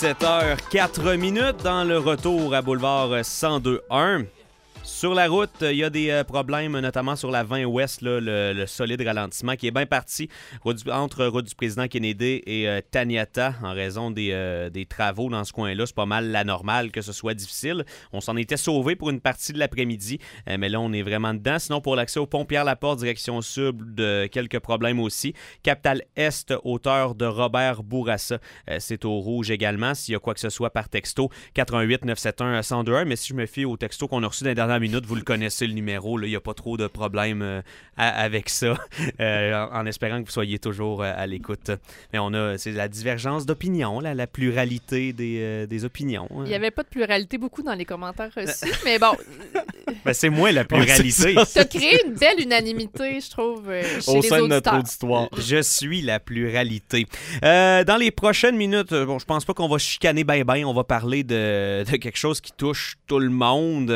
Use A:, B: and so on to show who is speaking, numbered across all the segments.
A: 17h04 dans le retour à Boulevard 102.1. Sur la route, il y a des problèmes, notamment sur la 20 Ouest, là, le solide ralentissement qui est bien parti entre route du président Kennedy et Taniata en raison des travaux dans ce coin-là. C'est pas mal la normale que ce soit difficile. On s'en était sauvé pour une partie de l'après-midi, mais là, on est vraiment dedans. Sinon, pour l'accès au pont Pierre-Laporte, direction sud, quelques problèmes aussi. Capitale Est, hauteur de Robert Bourassa. C'est au rouge également. S'il y a quoi que ce soit par texto, 88 971 1021. Mais si je me fie au texto qu'on a reçu dans les dernières minutes, vous le connaissez le numéro, il n'y a pas trop de problèmes avec ça, en espérant que vous soyez toujours à l'écoute. Mais c'est la divergence d'opinion, la pluralité des opinions.
B: Il n'y avait pas de pluralité beaucoup dans les commentaires reçus, mais bon.
A: Ben, c'est moi la pluralité.
B: Tu as créé une belle unanimité, je trouve, chez
C: au
B: les
C: sein de
B: auditeurs.
C: notre auditoire.
A: Je suis la pluralité. Dans les prochaines minutes, je pense pas qu'on va chicaner ben. On va parler de quelque chose qui touche tout le monde.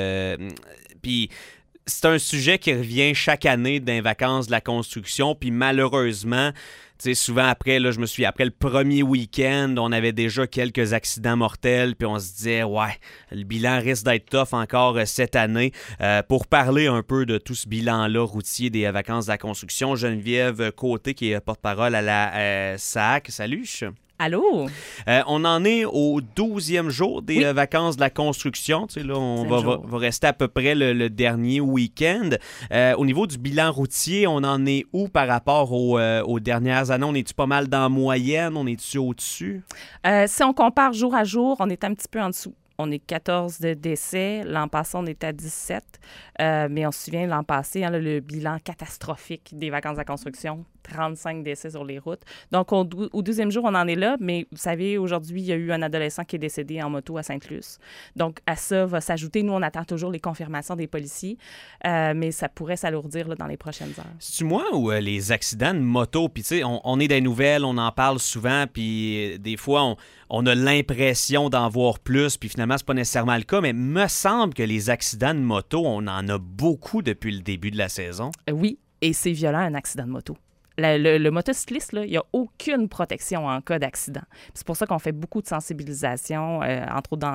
A: Puis c'est un sujet qui revient chaque année dans les vacances de la construction. Puis malheureusement, souvent après le premier week-end, on avait déjà quelques accidents mortels, puis on se disait, ouais, le bilan risque d'être tough encore cette année. Pour parler un peu de tout ce bilan-là routier des vacances de la construction, Geneviève Côté, qui est porte-parole à la SAAC. Salut!
D: Allô?
A: On en est au 12e jour des vacances de la construction. Là, on va rester à peu près le dernier week-end. Au niveau du bilan routier, on en est où par rapport aux dernières années? On est-tu pas mal dans la moyenne? On est-tu au-dessus?
D: Si on compare jour à jour, on est un petit peu en dessous. On est 14 de décès. L'an passé, on était à 17. Mais on se souvient, l'an passé, le bilan catastrophique des vacances de la construction, 35 décès sur les routes. Donc, au 12e jour, on en est là. Mais vous savez, aujourd'hui, il y a eu un adolescent qui est décédé en moto à Sainte-Luce. Donc, à ça va s'ajouter, nous, on attend toujours les confirmations des policiers. Mais ça pourrait s'alourdir dans les prochaines heures.
A: C'est-tu moi ou les accidents de moto? Puis, tu sais, on est des nouvelles, on en parle souvent. Puis, des fois, on a l'impression d'en voir plus. Puis, finalement, c'est pas nécessairement le cas. Mais me semble que les accidents de moto, on en a beaucoup depuis le début de la saison.
D: Oui, et c'est violent, un accident de moto. Le motocycliste, il n'y a aucune protection en cas d'accident. C'est pour ça qu'on fait beaucoup de sensibilisation, entre autres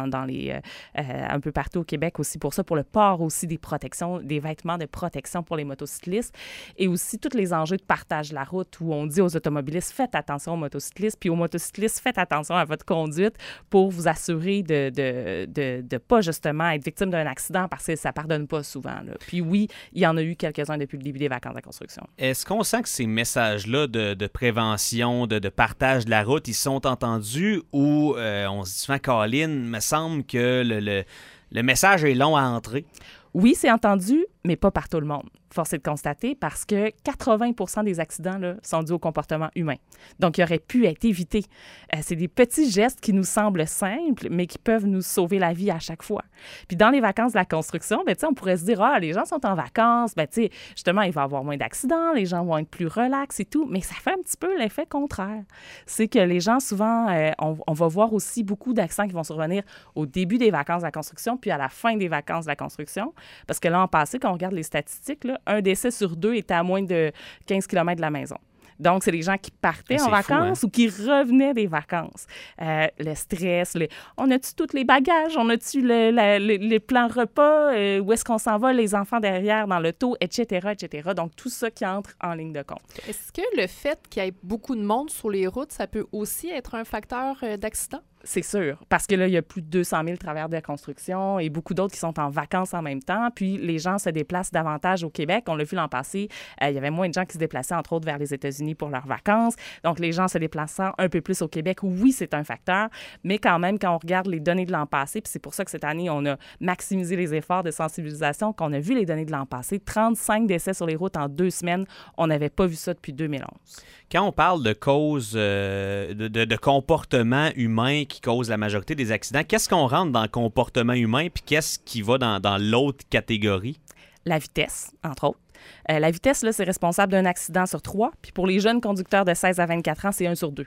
D: un peu partout au Québec aussi, pour le port aussi des protections, des vêtements de protection pour les motocyclistes et aussi tous les enjeux de partage de la route où on dit aux automobilistes, faites attention aux motocyclistes, puis aux motocyclistes, faites attention à votre conduite pour vous assurer de pas justement être victime d'un accident parce que ça pardonne pas souvent. Puis oui, il y en a eu quelques-uns depuis le début des vacances de la construction.
A: Est-ce qu'on sent que ces messages-là de prévention, de partage de la route, ils sont entendus ou on se dit souvent, Colin, me semble que le message est long à entrer?
D: Oui, c'est entendu, mais pas par tout le monde. Force est de constater parce que 80% des accidents sont dus au comportement humain. Donc, il aurait pu être évité. C'est des petits gestes qui nous semblent simples, mais qui peuvent nous sauver la vie à chaque fois. Puis, dans les vacances de la construction, on pourrait se dire, les gens sont en vacances, justement, il va y avoir moins d'accidents, les gens vont être plus relax et tout, mais ça fait un petit peu l'effet contraire. C'est que les gens, souvent, on va voir aussi beaucoup d'accidents qui vont survenir au début des vacances de la construction, puis à la fin des vacances de la construction. Parce que l'an passé, quand on regarde les statistiques, un décès sur 2 était à moins de 15 km de la maison. Donc, c'est les gens qui partaient en vacances ou qui revenaient des vacances. Le stress, on a-tu tous les bagages? On a-tu les plans repas? Où est-ce qu'on s'en va? Les enfants derrière dans l'auto, etc., etc. Donc, tout ça qui entre en ligne de compte.
B: Est-ce que le fait qu'il y ait beaucoup de monde sur les routes, ça peut aussi être un facteur d'accident?
D: C'est sûr, parce que là, il y a plus de 200 000 travailleurs de la construction et beaucoup d'autres qui sont en vacances en même temps. Puis, les gens se déplacent davantage au Québec. On l'a vu l'an passé, il y avait moins de gens qui se déplaçaient, entre autres, vers les États-Unis pour leurs vacances. Donc, les gens se déplaçant un peu plus au Québec, oui, c'est un facteur. Mais quand même, quand on regarde les données de l'an passé, puis c'est pour ça que cette année, on a maximisé les efforts de sensibilisation, qu'on a vu les données de l'an passé, 35 décès sur les routes en 2 semaines. On n'avait pas vu ça depuis 2011.
A: Quand on parle de causes de comportement humain qui cause la majorité des accidents, qu'est-ce qu'on rentre dans le comportement humain puis qu'est-ce qui va dans l'autre catégorie?
D: La vitesse, entre autres. La vitesse, là, c'est responsable d'un accident sur 3. Puis pour les jeunes conducteurs de 16 à 24 ans, c'est 1 sur 2.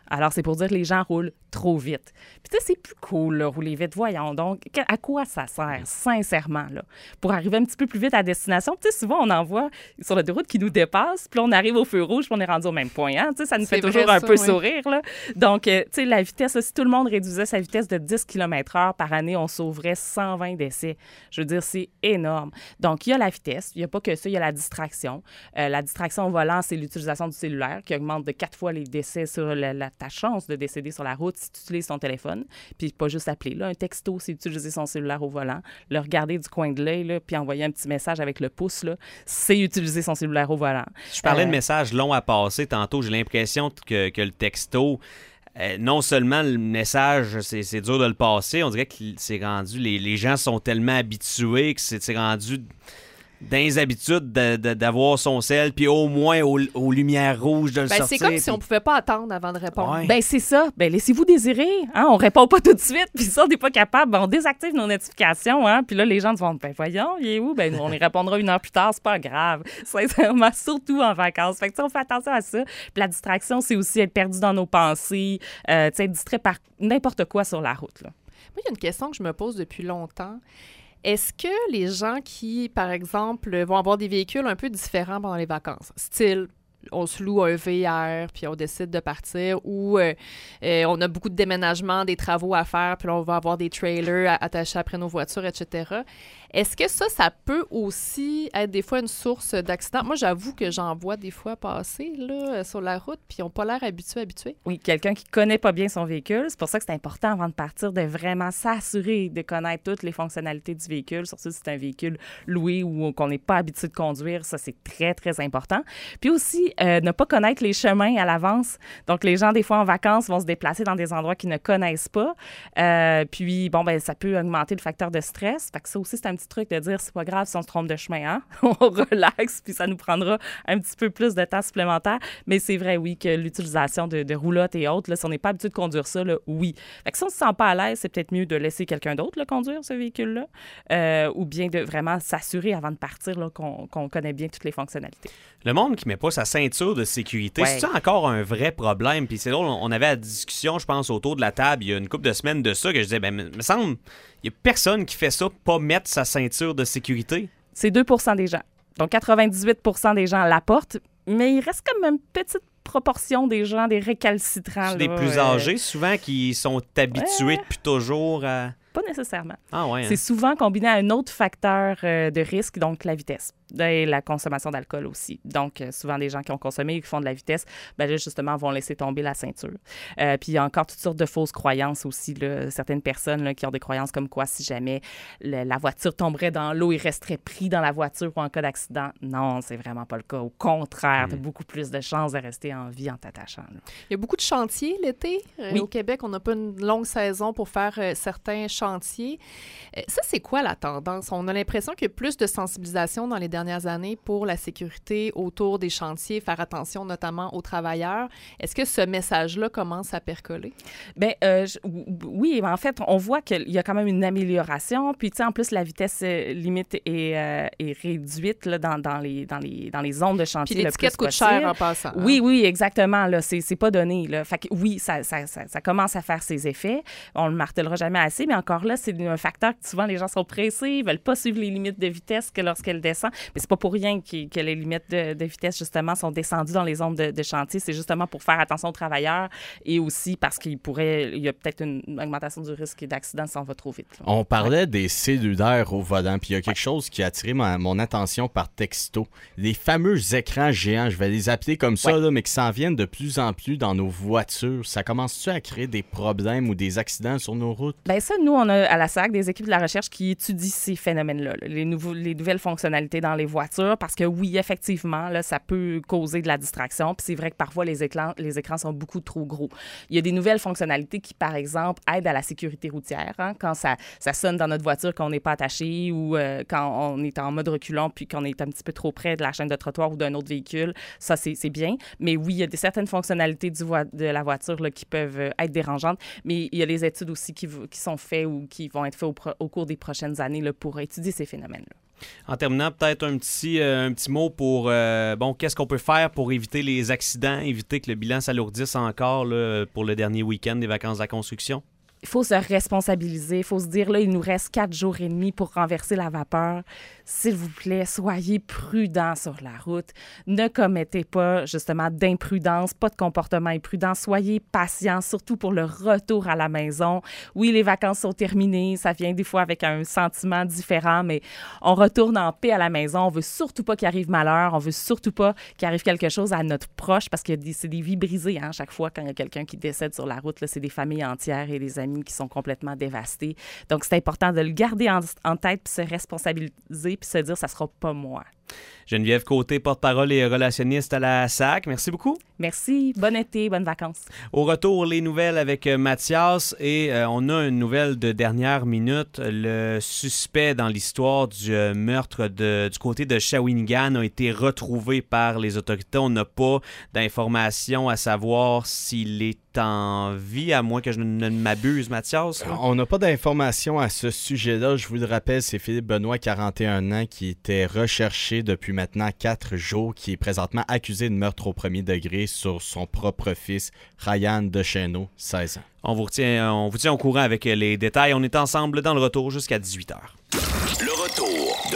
D: Alors, c'est pour dire que les gens roulent trop vite. Puis, tu sais, c'est plus cool, là, rouler vite. Voyons donc, à quoi ça sert, sincèrement, là? Pour arriver un petit peu plus vite à destination, tu sais, souvent, on en voit sur l'autoroute qui nous dépasse, puis là, on arrive au feu rouge, puis on est rendu au même point. Hein? Tu sais, ça nous fait toujours un peu sourire, là. Donc, tu sais, la vitesse, là, si tout le monde réduisait sa vitesse de 10 km/h par année, on sauverait 120 décès. Je veux dire, c'est énorme. Donc, il y a la vitesse, il n'y a pas que ça, il y a la distraction. La distraction au volant, c'est l'utilisation du cellulaire qui augmente de 4 fois les décès sur ta chance de décéder sur la route si tu utilises ton téléphone. Puis pas juste appeler. Là, un texto, c'est utiliser son cellulaire au volant. Le regarder du coin de l'œil, là, puis envoyer un petit message avec le pouce, là, c'est utiliser son cellulaire au volant.
A: Je parlais de messages longs à passer tantôt. J'ai l'impression que le texto, non seulement le message, c'est dur de le passer, on dirait que c'est rendu... Les gens sont tellement habitués que c'est rendu... dans les habitudes d'avoir son sel, puis au moins aux lumières rouges de le sortir.
B: C'est comme si on pouvait pas attendre avant de répondre.
A: Ouais.
D: Ben c'est ça. Ben laissez-vous désirer. Hein? On répond pas tout de suite, puis ça, on n'est pas capable. Ben, on désactive nos notifications, hein? Puis là, les gens vont ben voyons, il est où? Ben on y répondra 1 heure plus tard, c'est pas grave. Sincèrement, surtout en vacances. Fait que on fait attention à ça. Puis la distraction, c'est aussi être perdu dans nos pensées, être distrait par n'importe quoi sur la route, là.
B: Moi, il y a une question que je me pose depuis longtemps. Est-ce que les gens qui, par exemple, vont avoir des véhicules un peu différents pendant les vacances, style, on se loue un VR, puis on décide de partir, ou on a beaucoup de déménagements, des travaux à faire, puis là, on va avoir des trailers attachés après nos voitures, etc. Est-ce que ça peut aussi être des fois une source d'accident? Moi, j'avoue que j'en vois des fois passer là, sur la route, puis ils n'ont pas l'air habitués.
D: Oui, quelqu'un qui ne connaît pas bien son véhicule. C'est pour ça que c'est important, avant de partir, de vraiment s'assurer de connaître toutes les fonctionnalités du véhicule, surtout si c'est un véhicule loué ou qu'on n'est pas habitué de conduire. Ça, c'est très, très important. Puis aussi, ne pas connaître les chemins à l'avance. Donc, les gens, des fois, en vacances, vont se déplacer dans des endroits qu'ils ne connaissent pas. Puis, bon, ben ça peut augmenter le facteur de stress. Fait que ça aussi, c'est un petit truc de dire, c'est pas grave si on se trompe de chemin, hein? On relaxe, puis ça nous prendra un petit peu plus de temps supplémentaire. Mais c'est vrai, oui, que l'utilisation de roulottes et autres, là, si on n'est pas habitué de conduire ça, là, oui. Fait que si on se sent pas à l'aise, c'est peut-être mieux de laisser quelqu'un d'autre là, conduire ce véhicule-là, ou bien de vraiment s'assurer avant de partir là, qu'on connaît bien toutes les fonctionnalités.
A: Le monde qui met pas sa ceinture de sécurité, c'est encore un vrai problème. Puis c'est drôle, on avait la discussion, je pense, autour de la table il y a une couple de semaines de ça, que je disais, ben, me semble, il y a personne qui fait ça, pas mettre sa ceinture de sécurité.
D: C'est 2 % des gens. Donc, 98 % des gens la portent, mais il reste comme une petite proportion des gens, des récalcitrants.
A: C'est des plus âgés, souvent, qui sont habitués depuis toujours à...
D: Pas nécessairement.
A: Ah ouais, hein?
D: C'est souvent combiné à un autre facteur de risque, donc la vitesse. Et la consommation d'alcool aussi. Donc, souvent, des gens qui ont consommé et qui font de la vitesse, ben là, justement, vont laisser tomber la ceinture. Puis, il y a encore toutes sortes de fausses croyances aussi. Là. Certaines personnes là, qui ont des croyances comme quoi, si jamais la voiture tomberait dans l'eau, ils resteraient pris dans la voiture ou en cas d'accident. Non, c'est vraiment pas le cas. Au contraire, tu as beaucoup plus de chances de rester en vie en t'attachant. Là.
B: Il y a beaucoup de chantiers l'été.
D: Oui.
B: Au Québec, on n'a pas une longue saison pour faire certains chantiers. Ça, c'est quoi la tendance? On a l'impression qu'il y a plus de sensibilisation dans les dernières années pour la sécurité autour des chantiers, faire attention notamment aux travailleurs. Est-ce que ce message-là commence à percoler?
D: Bien, oui, en fait, on voit qu'il y a quand même une amélioration. Puis, tu sais, en plus, la vitesse limite est réduite là, dans les zones de chantier.
B: Puis l'étiquette coûte cher en passant. Hein?
D: Oui, exactement. Là, c'est pas donné. Là. Fait que oui, ça commence à faire ses effets. On le martèlera jamais assez, mais encore là, c'est un facteur que souvent les gens sont pressés, ils veulent pas suivre les limites de vitesse que lorsqu'elle descend. Mais c'est pas pour rien que les limites de vitesse, justement, sont descendues dans les zones de chantier. C'est justement pour faire attention aux travailleurs et aussi parce qu'il y a peut-être une augmentation du risque d'accident si on va trop vite. Là.
C: On parlait des cellulaires au volant, puis il y a quelque chose qui a attiré mon attention par texto. Les fameux écrans géants, je vais les appeler comme ça, là, mais qui s'en viennent de plus en plus dans nos voitures. Ça commence-tu à créer des problèmes ou des accidents sur nos routes?
D: Bien ça, nous, on a à la SAC des équipes de la recherche qui étudient ces phénomènes-là, les nouvelles fonctionnalités dans les voitures, parce que oui, effectivement, là, ça peut causer de la distraction. Puis c'est vrai que parfois, les écrans sont beaucoup trop gros. Il y a des nouvelles fonctionnalités qui, par exemple, aident à la sécurité routière. Hein, quand ça sonne dans notre voiture, qu'on n'est pas attaché ou quand on est en mode reculant puis qu'on est un petit peu trop près de la chaîne de trottoir ou d'un autre véhicule, ça, c'est bien. Mais oui, il y a certaines fonctionnalités de la voiture là, qui peuvent être dérangeantes. Mais il y a les études aussi qui sont faites ou qui vont être faites au cours des prochaines années là, pour étudier ces phénomènes-là.
A: En terminant, peut-être un petit mot pour qu'est-ce qu'on peut faire pour éviter les accidents, éviter que le bilan s'alourdisse encore là, pour le dernier week-end des vacances de la construction?
D: Il faut se responsabiliser. Il faut se dire, là, il nous reste 4 jours et demi pour renverser la vapeur. S'il vous plaît, soyez prudents sur la route. Ne commettez pas, justement, d'imprudence, pas de comportement imprudent. Soyez patients, surtout pour le retour à la maison. Oui, les vacances sont terminées. Ça vient des fois avec un sentiment différent, mais on retourne en paix à la maison. On veut surtout pas qu'il arrive malheur. On veut surtout pas qu'il arrive quelque chose à notre proche parce que c'est des vies brisées, hein, chaque fois quand il y a quelqu'un qui décède sur la route. Là, c'est des familles entières et des amis qui sont complètement dévastés. Donc, c'est important de le garder en tête puis se responsabiliser puis se dire « ça sera pas moi ».
A: Geneviève Côté, porte-parole et relationniste à la SAC. Merci beaucoup.
D: Merci. Bon été, bonnes vacances.
A: Au retour, les nouvelles avec Mathias et on a une nouvelle de dernière minute. Le suspect dans l'histoire du meurtre du côté de Shawinigan a été retrouvé par les autorités. On n'a pas d'informations à savoir s'il est en vie, à moins que je ne m'abuse, Mathias.
C: On n'a pas d'informations à ce sujet-là. Je vous le rappelle, c'est Philippe Benoît, 41 ans, qui était recherché depuis maintenant 4 jours, qui est présentement accusé de meurtre au premier degré sur son propre fils, Ryan Deschenaux, 16 ans.
A: On vous tient au courant avec les détails. On est ensemble dans le retour jusqu'à 18h.
E: Le retour